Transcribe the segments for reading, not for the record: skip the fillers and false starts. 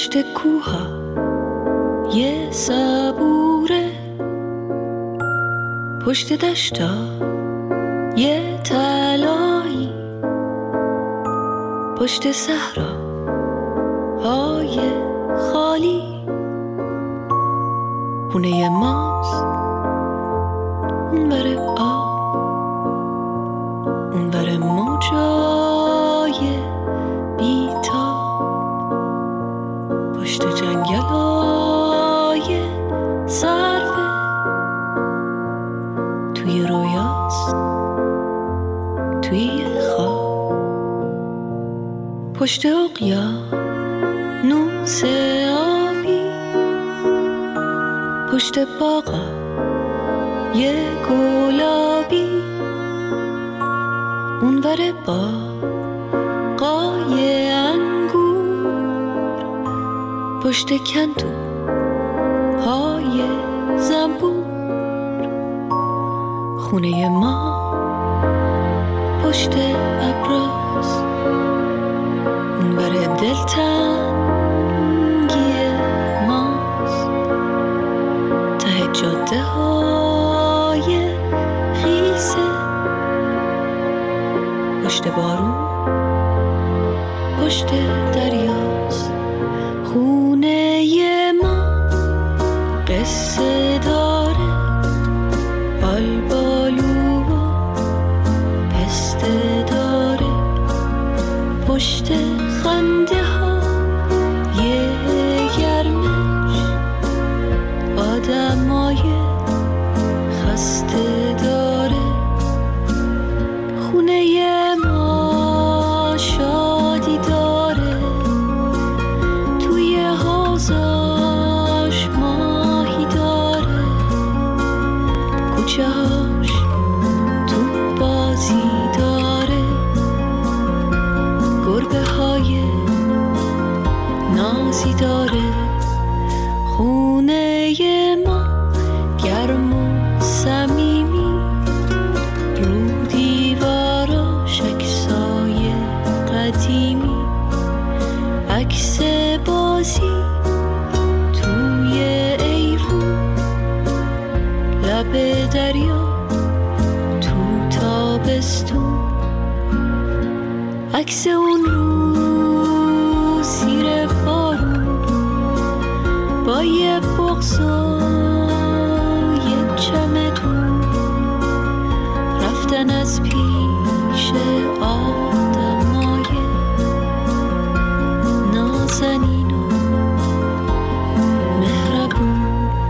پشت کوها یه صبوره، پشت دشتا یه طلایی، پشت صحرا های خالی خونه ماست اونور آب، اونور موجای بی‌تاب، پشت جنگلای سرفه توی رویاست، توی خواب، پشت اقیانوس آبی، پشت باغا یه گلابی، اونور باغای انگور، پشت کندو های زنبور، خونه ما پشت ابراست، اونور دلتنگی ماست، ته جاده های خیسه، پشت بارون پشت دریاست، خونه ما قصه داره، آلبالو و پسته داره، پشت خنده ها یه گرمش، آدمای خسته داره، خونه ما شادی داره، توی حوضاش ماهی داره، کوچه هاش تو بازی داره، گربه های نازی داره، خونه ما گرم و صمیمی، رو دیواراش عکسای قدیمی، عکس بازی توی ایوون، لب دریا تو تابستون، عکس اون رو زیر بارون، با یه بغض و یه چمدون، رفتن از پیش آدمای نازنین و مهربون.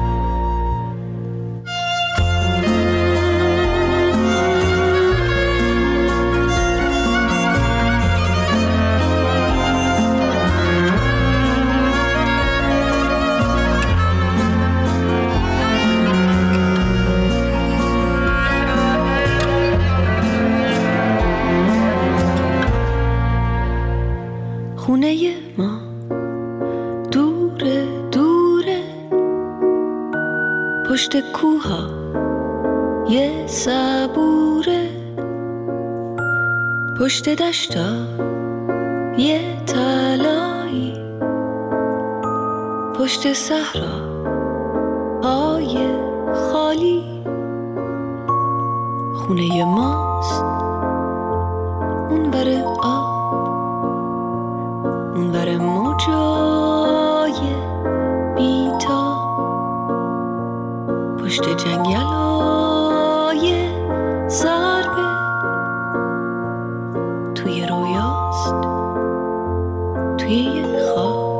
خونه ما دوره دوره، پشت کوها یه صبوره، پشت دشتا یه طلایی، پشت صحرا های خالی خونه ماست اونور آب، اونور موجای بی‌تاب، پشت جنگلای سربه توی رویاست، توی خواب.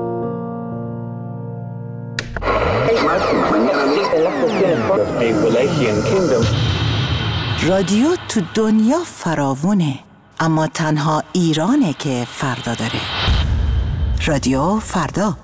رادیو تو دنیا فراوونه، اما تنها ایرانه که فردا داره. رادیو فردا.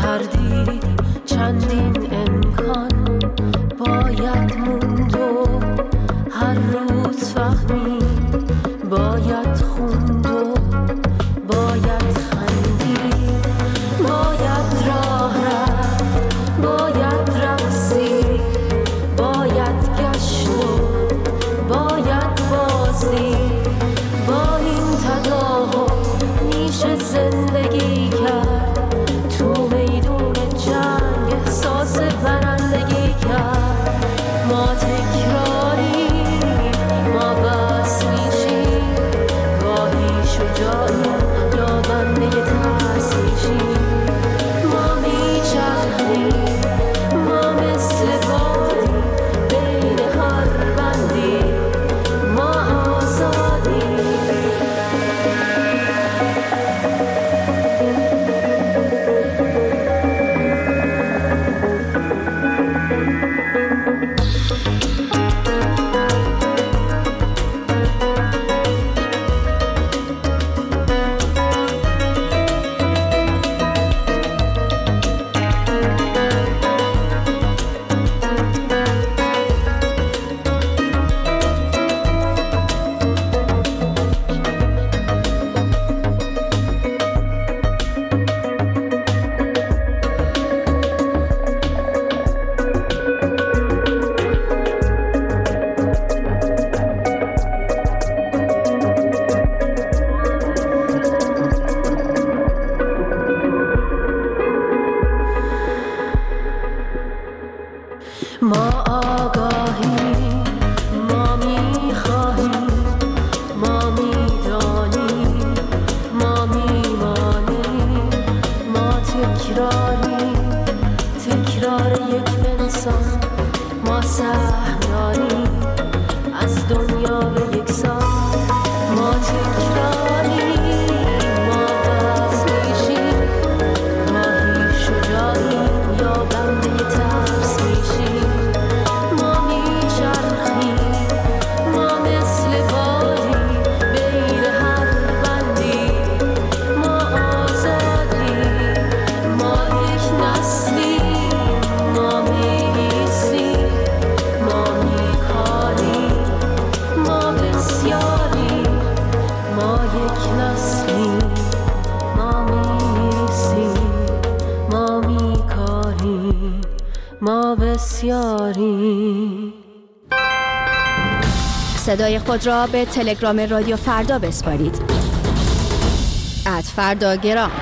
کردی چندین امکان باید موند و هر روز فهمی باید خوند و باید خندید، باید راه رفت، باید رقصید، باید گشت و باید بازدید. با این تداهم میشه زندگی کرد، تو میدون جنگ احساس برندگی کرد. ما تکراری ما بس میشیم، گاهی شجاعی یا بنده ترس میشیم. ما میچرخیم، ما مثل بادی بین هر بندی، ما آزادیم. ما آگاهیم، ما میخواهیم، ما میدانیم، ما میمانیم. ما تکراریم، تکرار یک انسان. ما سهم داریم از دنیا به یک سان. ما تکراریم، ما بس میشیم، گاهی شجاعیم یا بنده ترس میشیم. ما میچرخیم، ما مثل بادی بین هر بندی، ما آزادیم. ما یک نسلیم، ما میایستیم، ما میکاریم، ما بسیاریم. ما یک نسلیم، ما میایستیم، ما میکاریم، ما بسیاریم. صدای خود را به تلگرام رادیو فردا بسپارید. @فرداگرام.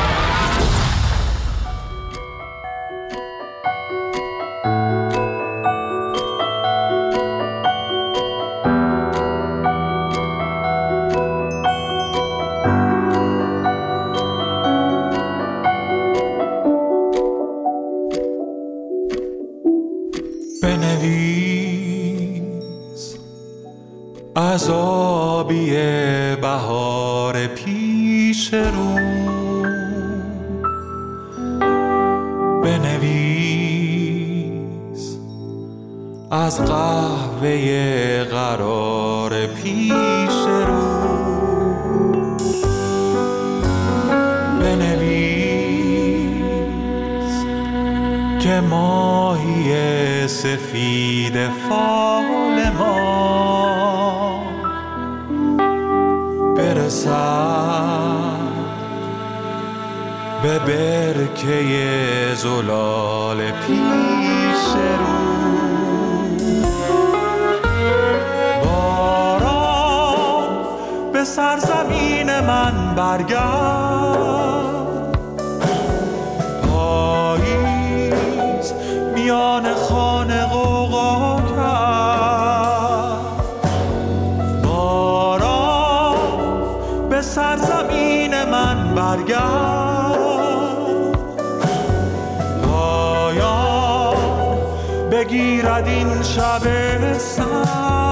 بنویس عذابی بهار پیش رو، بنویس از قهوه قرار پیش رو، بنویس که ماهی سفید فال ما برسد به برکه زلال پیش رو. باران به سرزمین من برگرد، پاییز میان خانه غوغا کرد. باران به سرزمین من برگرد، پایان بگیرد این شب سرد.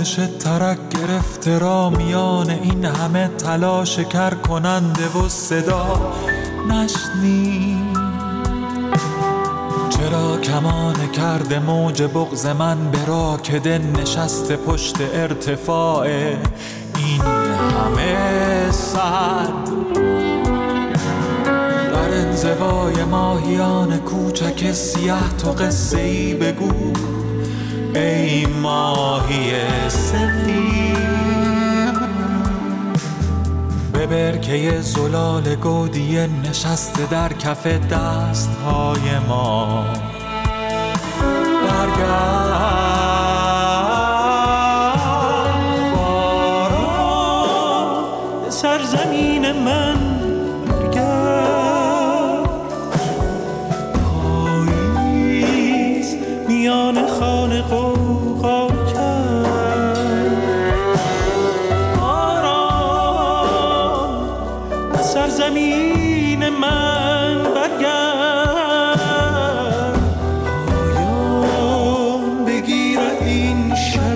نوازش ترک گرفته را میان این همه تلاش کر کننده و صدا نشنید. چرا کمان کرده موج بغض من به راکده نشسته پشت ارتفاع این همه صد؟ در انزوای ماهیان کوچک سیاه تو قصه ای بگو ای ماهی سفید. به برکه زلال گودیه نشسته در کف دستهای ما برگرد باران به سرزمین من برگرد. پاییز میان خانه قوقا کرد. باران به سرزمین من برگرد. پایان بگیرد این شب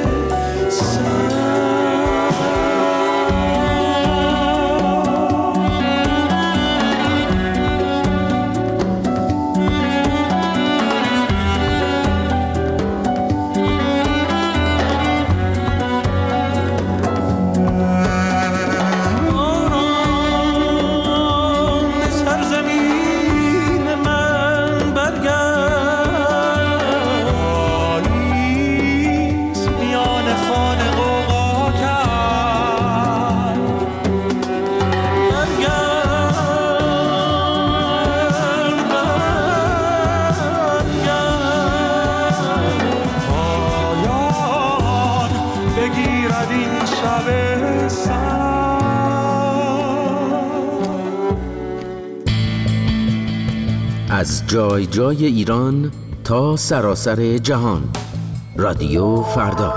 از جای جای ایران تا سراسر جهان. رادیو فردا.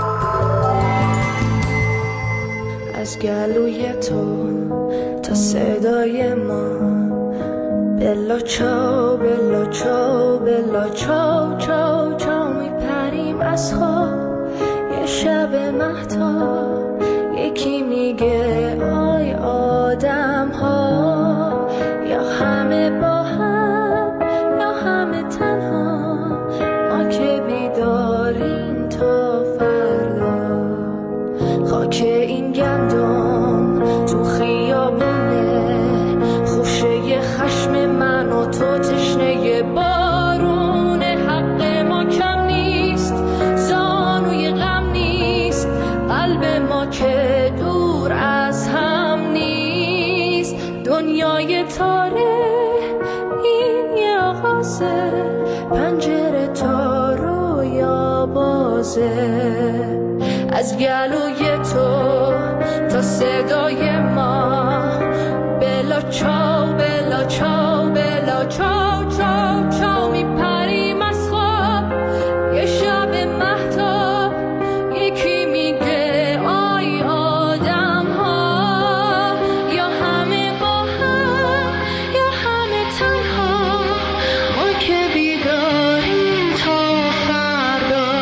از گلوی تو تا صدای ما بلا چاو بلا چاو بلا چاو چاو چاو میپریم از خواب یه شب مهتاب. یکی میگه آی آدم ها یا همه با هم یا همه تنها. ما که بیداریم تا فردا. خاک این گندم تو خیابونه خوشه خشم من و تو تشنه بارونه. حق ما کم نیست زانوی غم نیست. قلب ما که دور از هم نیست. دنیای تاره این یه آغازه. پنجره تا رویا بازه. از گلوی تو تا صدای ما بلا چاو بلا چاو بلا چاو چاو چاو میپریم از خواب یه شب مهتاب. یکی میگه آی آدم ها یا همه با هم یا همه تنها. ما که بیداریم تا فردا.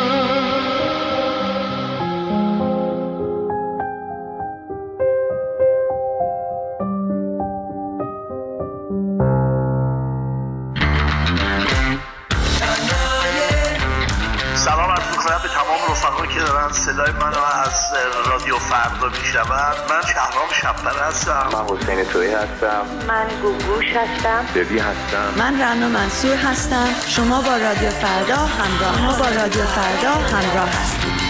سلام عرض می‌کنم به تمام رفقایی که دارن صدای منو از رادیو فردا میشنون. من شهرام شب‌پر هستم. من حسین تویی هستم. من گوگوش هستم. ببی هستم. من رنا منصور هستم. شما با رادیو فردا همراه هستید.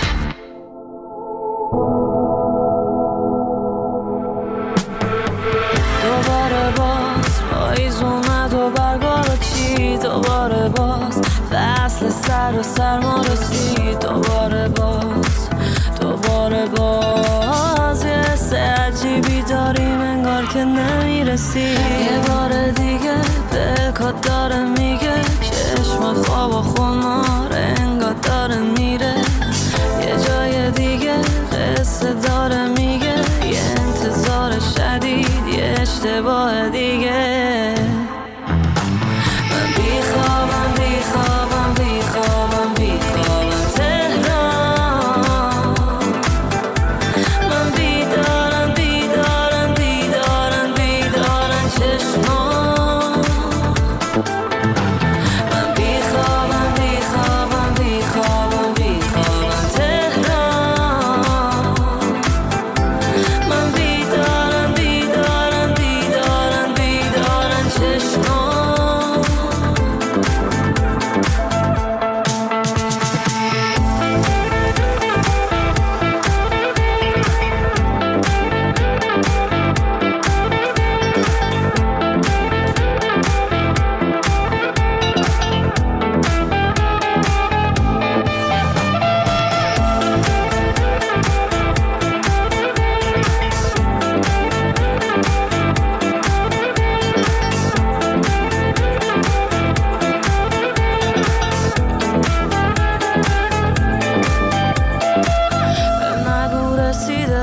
دوباره باز پاییز اومد و برگا رو چید. دوباره باز فصل سر و سرما رسید. دوباره باز یه حس عجیبی داریم انگار که نمیرسی. یه بار دیگه دلکات داره میگه چشم خواب و خمار انگار داره میره. یه جای دیگه قصه داره میگه یه انتظار شدید یه اشتباه دیگه. من بیخوابم تهران.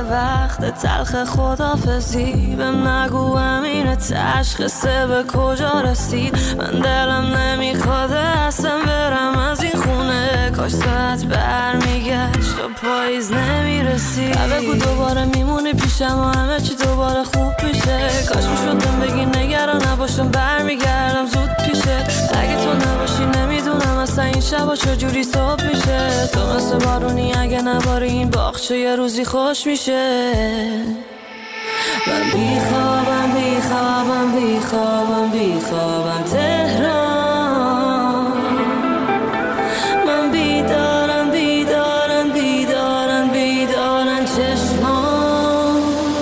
وقت تلخ خدافزی. بهم نگو همینه تشخیصه به کجا رسید. من دلم نمیخواد اصلا برم از این خونه. کاش ساعت برمیگشت و پاییز نمیرسید. بگو دوباره میمونی پیشم و همه چی دوباره خوب میشه. کاش میشدم بگی نگران نباشم برمیگردم زود پیشه. اگه تو نباشی نمیدونم اصلا این شبا چجوری صبح میشه. تو مثل بارونی اگه نباری این باغچه یه روزی خوش میشه. من بیخوابم بیخوابم بیخوابم بیخوابم تهران. من بیدارم بیدارم بیدارم بیدارم چشمان.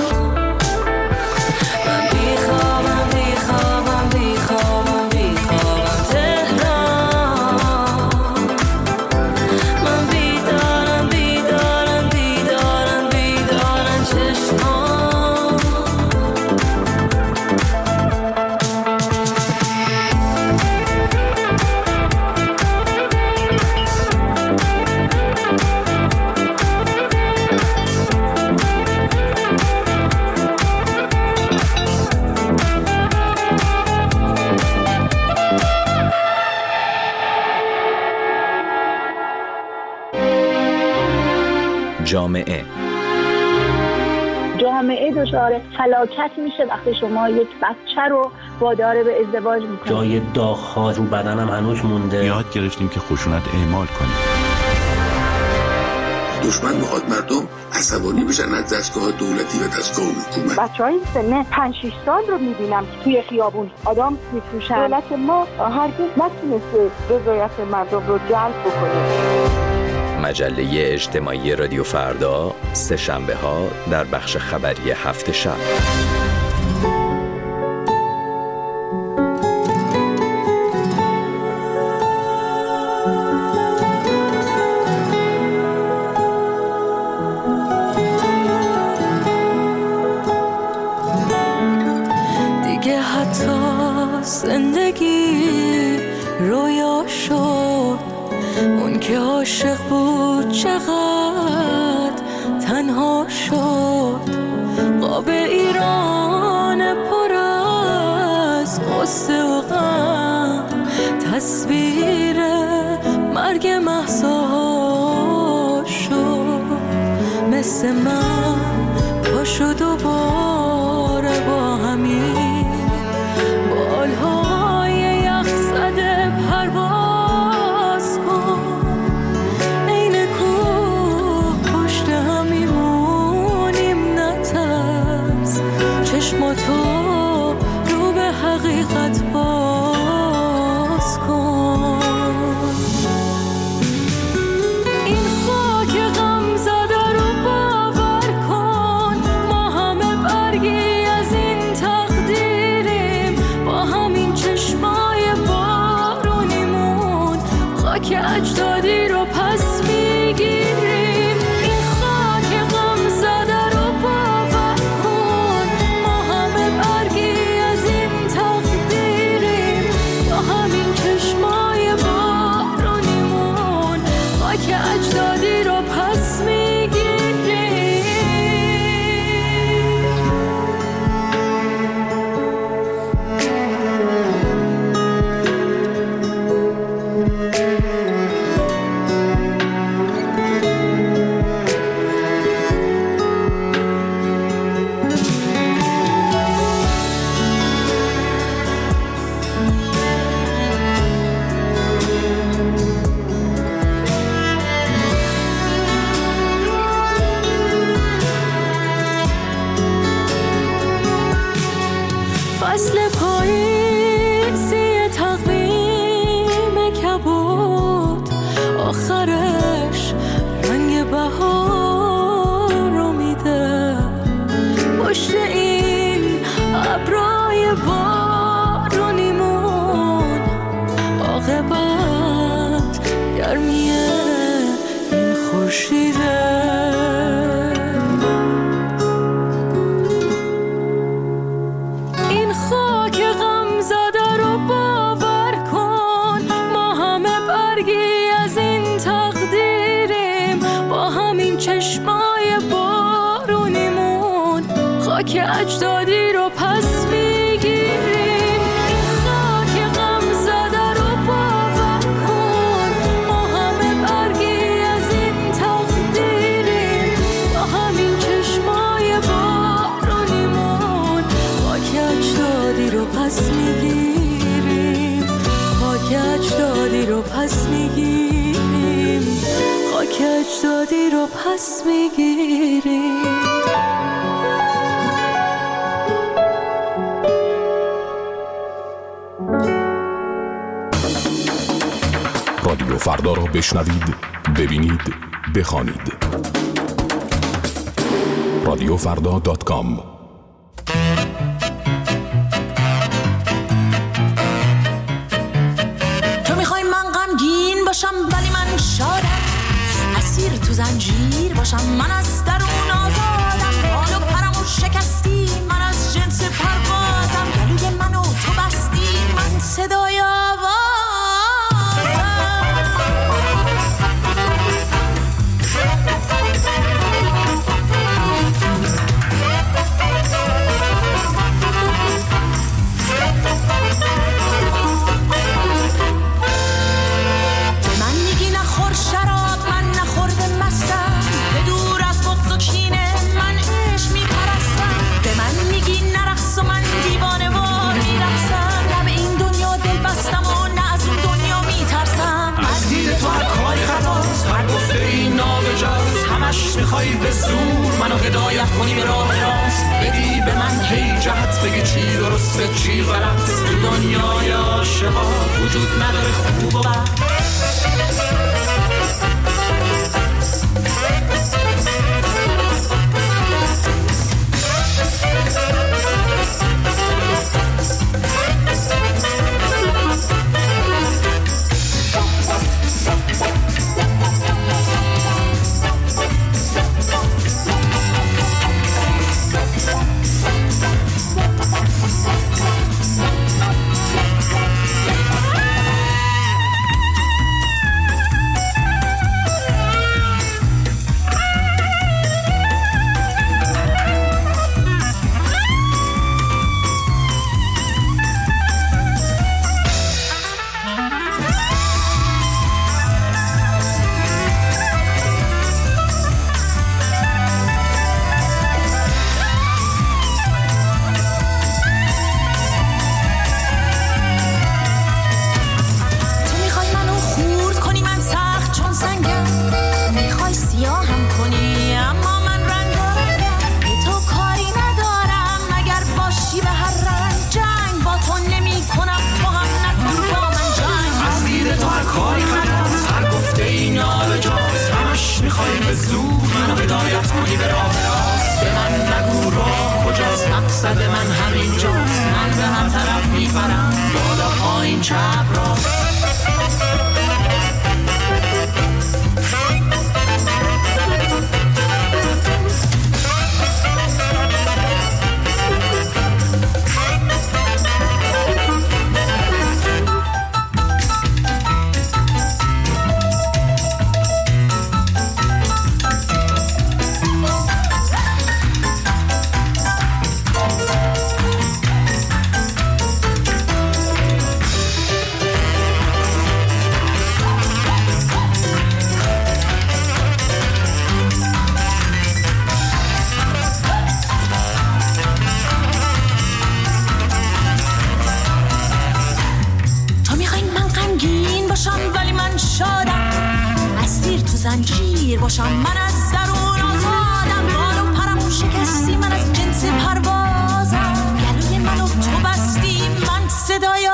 من بیخوابم بیخوابم بیخوابم بیخوابم تهران. من بیدارم بیدارم بیدارم بیدارم چشمان. جامعه دچار فلاکت میشه وقتی شما یک بچه رو وادار به ازدواج میکنید. جای داغ‌ها رو بدنم هنوز مونده. یاد گرفتیم که خشونت اعمال کنیم. دشمن میخواد مردم عصبانی بشن از دستگاه دولتی و دستگاه حکومت. بچهای سن 5-6 سال رو میبینم که توی خیابون آدم میفروشن. دولت ما هرگز نتونسته رضایت مردم رو جلب بکنه. مجله اجتماعی رادیو فردا، سه شنبه ها در بخش خبری هفت شب. دیگه حتی زندگی رویا شد. اون که عاشق بود چقدر تنها شد. قاب ایران پر از قصه و غم. تصویر مرگ مهسا شد. مثل من پاشو دوباره با همین بالهای یخ زده پرواز کن. این کوه پشت هم میمونیم نترس. چشماتو رو به حقیقت باز کن. این خاک غم زده رو باور کن. ما همه برگ خاک اجدادی رو پس میگیریم. خاک غم زده رو باور کن، ما همه برگی از این تقدیریم. با همین چشمای بارونیمون خاک اجدادی رو پس میگیریم. خاک اجدادی رو پس میگیریم. خاک اجدادی رو پس میگیریم. رادیو فردا را بشنوید، ببینید، بخوانید. radiofrda.com. تو میخوای من غمگین باشم ولی من شادم، اسیر تو زنجیر باشم من از درون آزادم. حال و پرمو شکستی من از جنس پروازم، گلوی منو تو بستی من صدای آوازم. میخوای به زور منو هدایت کنی به راه راست، بدی به من هی جهت، بگی چی درسته چی غلط. تو دنیای عاشقا وجود نداره خوب و بد. زنجیر باشم من از درون آزادم. بال و پرمو شکستی من از جنس پروازم، گلوی منو تو بستی من صدای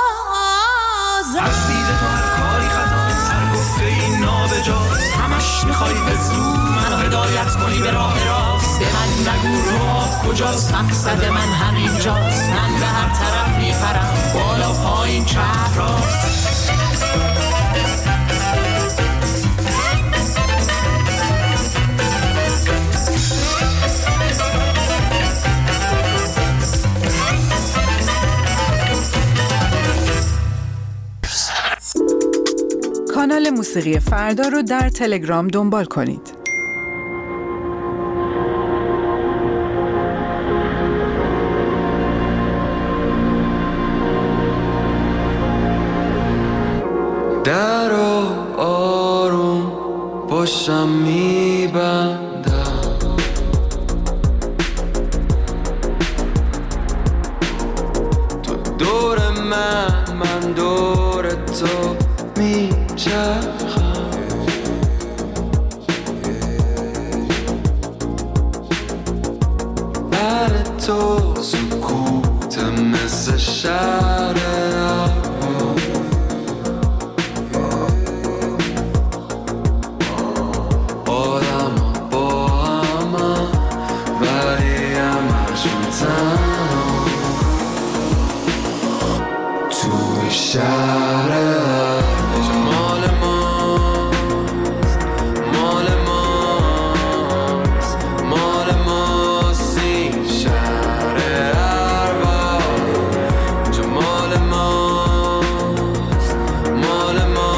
آوازم. از دید تو هر کاری خطا، سر گفته این نابجاست. همش میخوای به زور منو هدایت کنی به راه راست. به من نگو راه کجاست، مقصد من همینجاست. من به هر طرف میپرم، بالا پایین چپ راست. کانال موسیقی فردا رو در تلگرام دنبال کنید. تو سکوت مثل شهر آدم با همه ولی همشون تنها توی شهر مال ماست مال ماست مال ماست این شهر ارباب اینجا مال ماست مال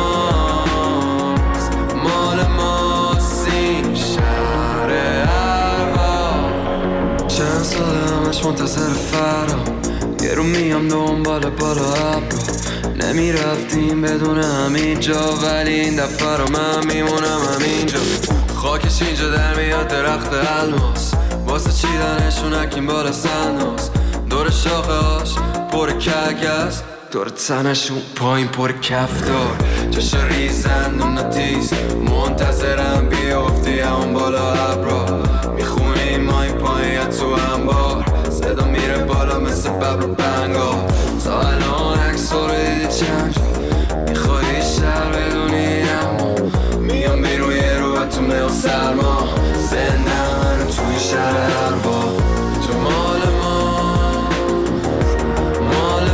ماست مال ماست این شهر ارباب چند سال همش منتظر فرام یه رو میام دنبال بالا ابرو نمیرفتیم بدون همین جا ولی این دفعه رو من میمونم همینجا خاکش اینجا در میاد درخت الماس واسه چیدنشون اکیم بالا سناس دور شاخه هاش پر کگست دور تنشون پایین پر کفتار چشا ریزن تیز منتظرم بیافتی همون بالا ابرا میخونیم ما این پایین تو انبار صدا میره بالا مثل ببر و بنگا تا الان عکس رو دیدی چند جا میخوایی شهر بدونی اما میام بیرون یه رو و تو میل سرما زنده من توی شهر ارباب اینجا مال ماست مال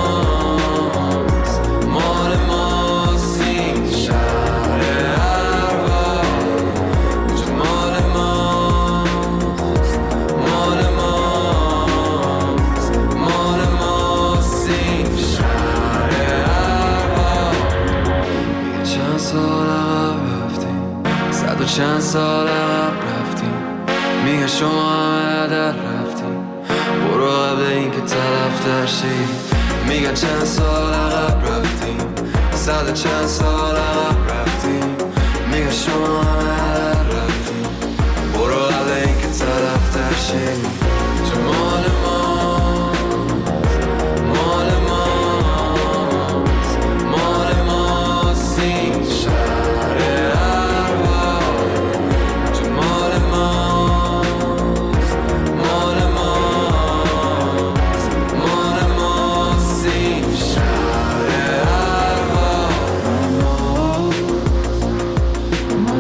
ماست مال ماست این شهر ارباب اینجا مال ماست مال ماست مال ماست این شهر ارباب میگه چند سال عقب رفتیم صد و چند سال عقب رفتیم میگه شما همه در رفتیم برو قبل این که طرف ترشی میگه چند سال عقب رفتیم صد و چند سال عقب رفتیم میگه شما همه در رفتیم برو قبل این که طرف ترشی جمال ماست مال ماست مال ماست این شهر ارباب جمال ماست مال ماست مال ماست این شهر ارباب مال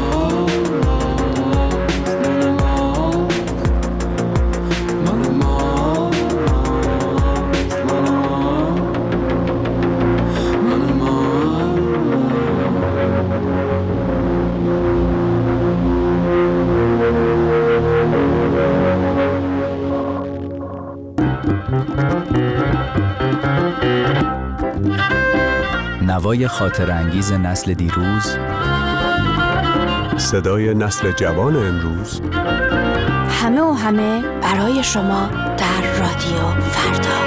نوای خاطر انگیز نسل دیروز، صدای نسل جوان امروز، همه و همه برای شما در رادیو فردا.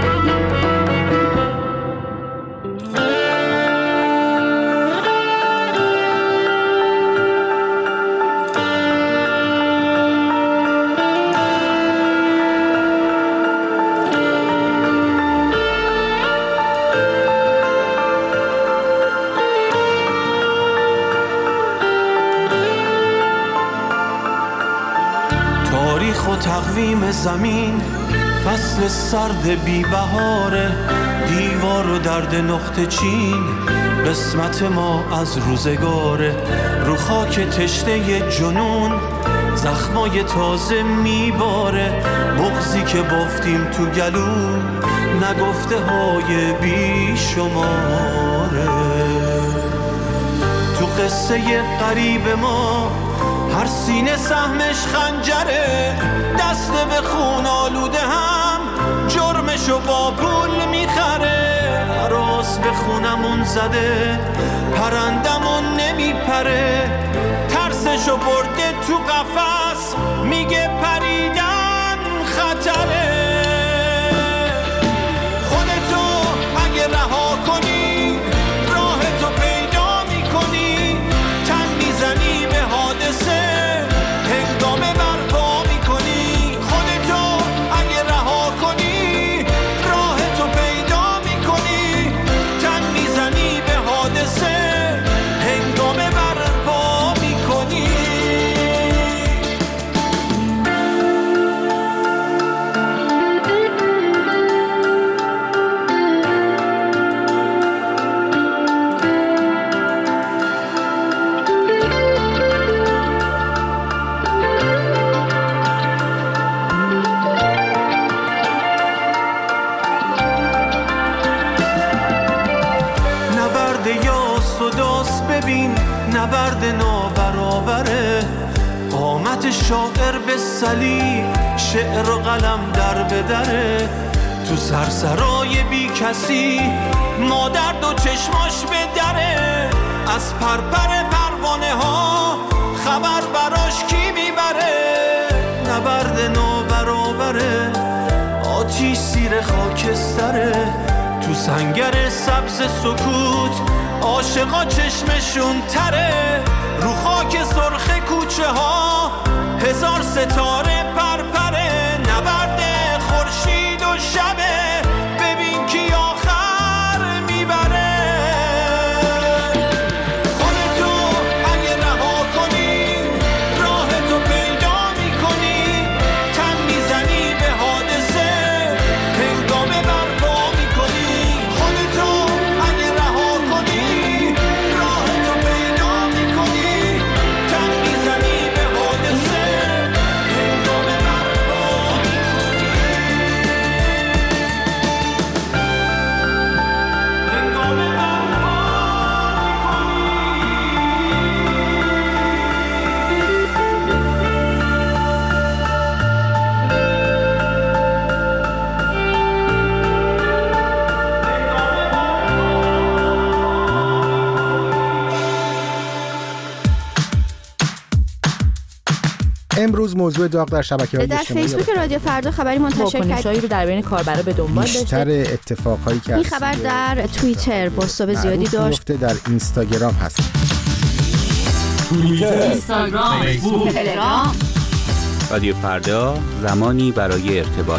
تاریخ و تقویم زمین فصل سرد بی بهاره دیوار و درد نقطه چین قسمت ما از روزگاره رو خاک تشنه جنون زخمای تازه میباره بغضی که بافتیم تو گلو نگفته های بی شماره تو قصه قریب ما هر سینه سهمش خنجره دست به خون آلوده هم جرمشو با پول میخره راست به خونمون زده پرندمون نمیپره ترسشو برده تو قفس میگه پریدن خطره خودتو اگه رها کنی راهتو پیدا میکنی تن میزنی به حادثه هنگامه برپا میکنی خودتو اگه رها کنی راهتو پیدا میکنی تن میزنی به حادثه هنگامه برپا میکنی شاعر به صلیب شعر و قلم در به دره، تو سرسرای بی کسی مادر دو چشماش به دره، از پرپر پروانه ها خبر براش کی میبره، نبرد نابرابره آتیش زیر خاکستره، تو سنگر سبز سکوت عاشقا چشمشون تره، رو خاک سرخ کوچه ها هزار ستاره پرپره، نبرد خورشید و شبه ببین کی آخر میبره. خودتو اگه رها کنی راه تو پیدا میکنی، تن میزنی به حادثه هنگامه برپا میکنی، خودتو اگه رها کنی راه تو پیدا میکنی، تن میزنی به حادثه هنگامه برپا میکنی، هنگامه برپا میکنی. امروز موضوع داغ در شبکه‌های در اجتماعی فیسبوک رادیو فردا خبری منتشر واکنش‌هایی رو در بین کاربرا به دنبال داشته. بیشتر اتفاقایی که این خبر در توییتر بازتاب زیادی داشت، در اینستاگرام هست. توییتر، اینستاگرام، فیسبوک، تلگرام. رادیو فردا، زمانی برای ارتباط.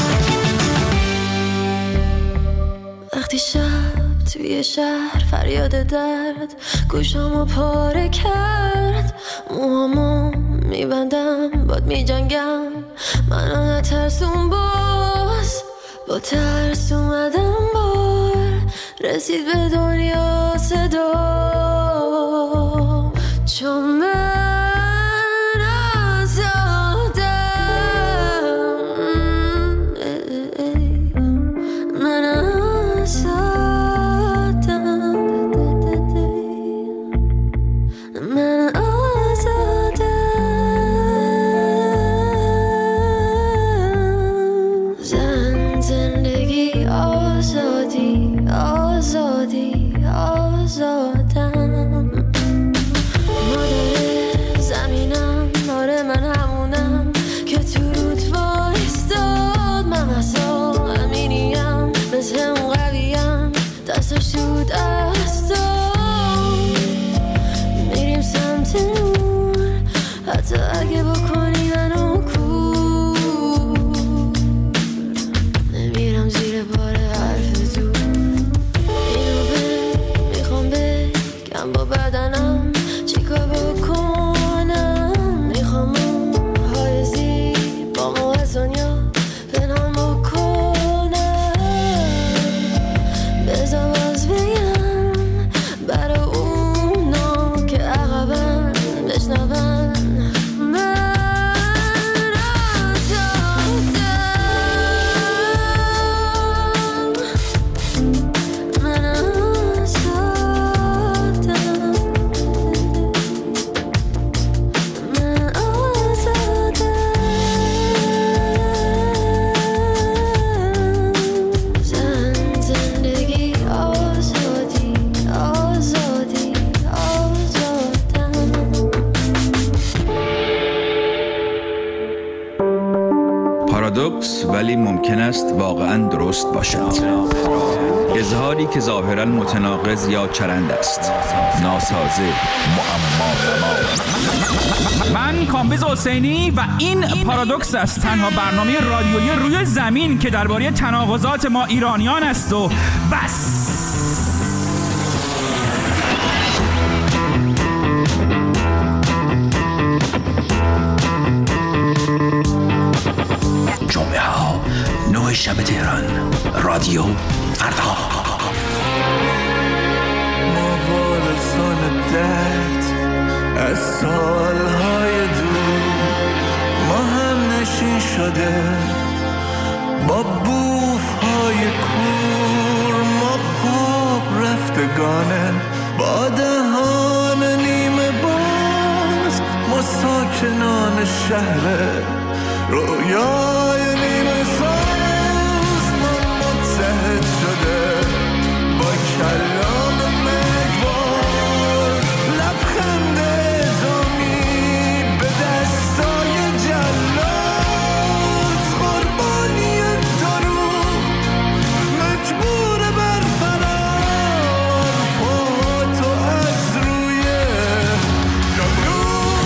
وقتی شب توی شهر فریاد درد گوشامو پاره کرد، موهامو میبندم باد میجنگم، منو نترسون باز، با ترس اومدم بار رسید به دنیا صدا، چون من آزادم، من آزادم، من آزادم، زندگی آزادی، آزادی، آزادم، مادر زمینم، آره من همونم که تو رود وایستاد، من اصلا امینیم، مثل اون قویم، دستش تو دستم، میریم سمت نور، حتی اگه بکنی منو کور، نمیرم زیر بار حرف تو، اینو میخوام بگم با بدنم چیکار بکنم، میخوام موهای زیبامو از دنیا پنهان بکنم، بذار باز بگم برای اونا که عقبن بشنون، من آزادم، من آزادم، من آزادم، زندگی آزادی، آزادی، آزادم. پارادوکس ولی ممکن است واقعا درست باشد. اظهاری که ظاهرا متناقض یا چرند است، ناسازه، معما. من کامبیز حسینی و این پارادوکس است، تنها برنامه رادیویی روی زمین که درباره تناقضات ما ایرانیان است و بس. جمعه ها 9 شب تهران، رادیو فردا. موالسان درد از سالهای دور ما هم نشین شده، با بوفهای کور ما خواب رفتگانه، با دهان نیمه باز ما ما ساکنان شهر رویای نیمه ساز ما متحد شده با کلام مگوار لبخند دامی به دستای جلاد قربانی دروغ مجبور بر فرار پاتو از روی جلو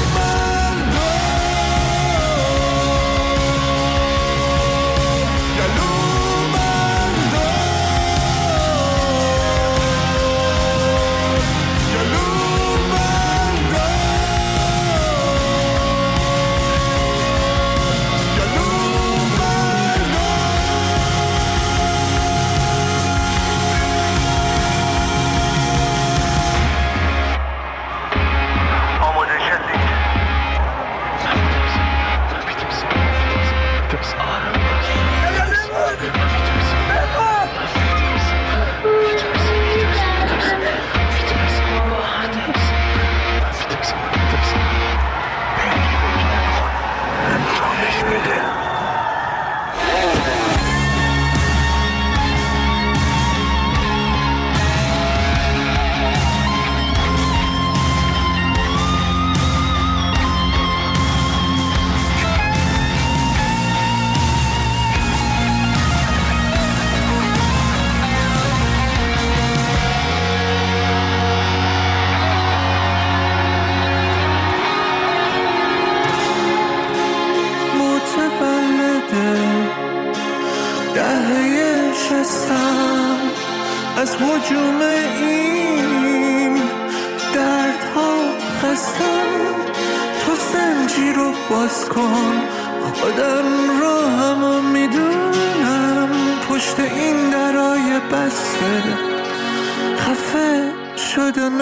از هجوم این دردها خستم تو زنجیر رو باز کن خودم راهمو میدونم پشت این درای بسته خفه شدنم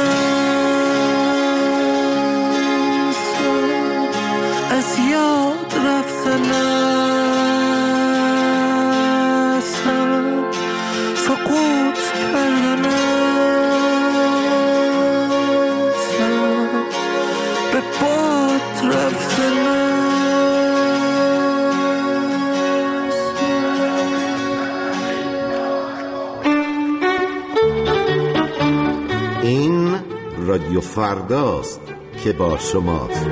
از یاد رفتنم سقوط کردنم به باد رفتنم این رادیو فرداست که با شماست.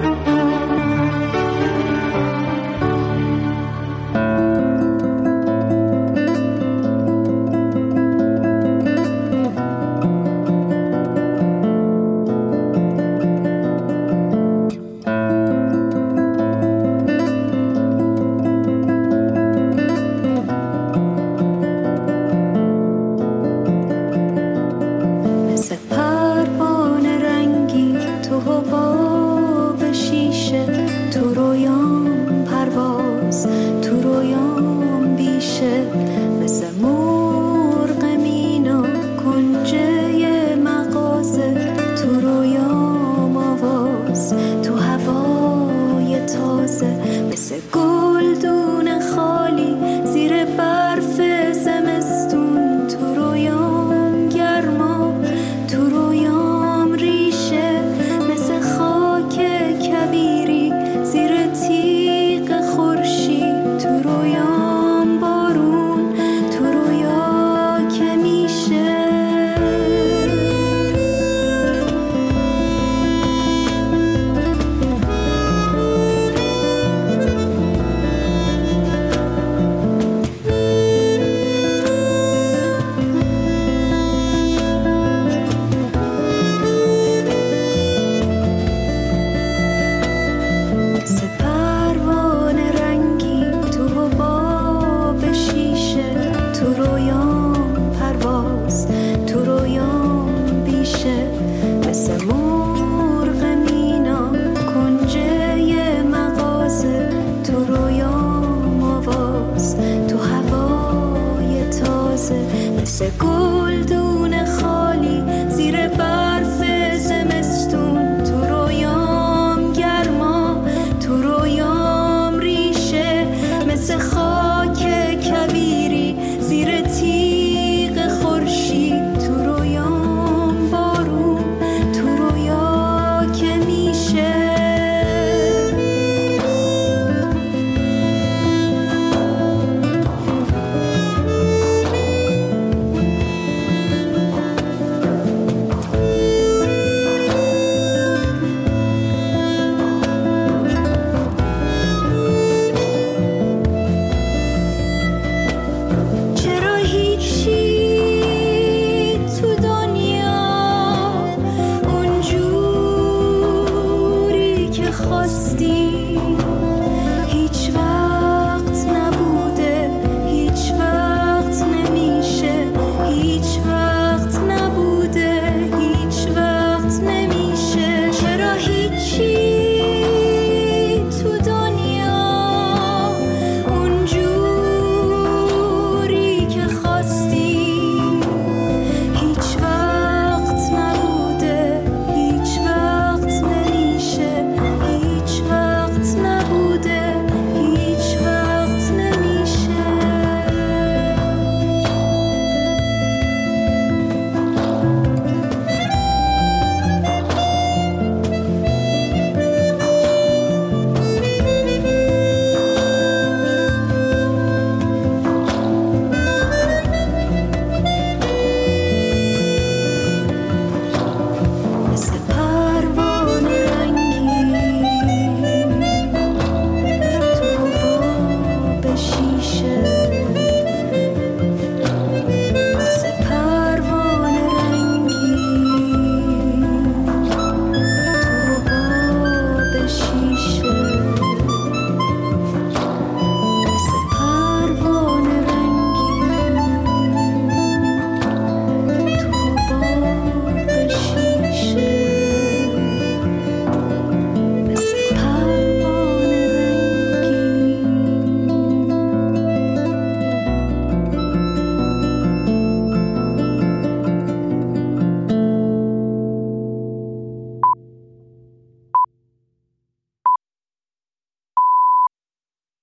Seguro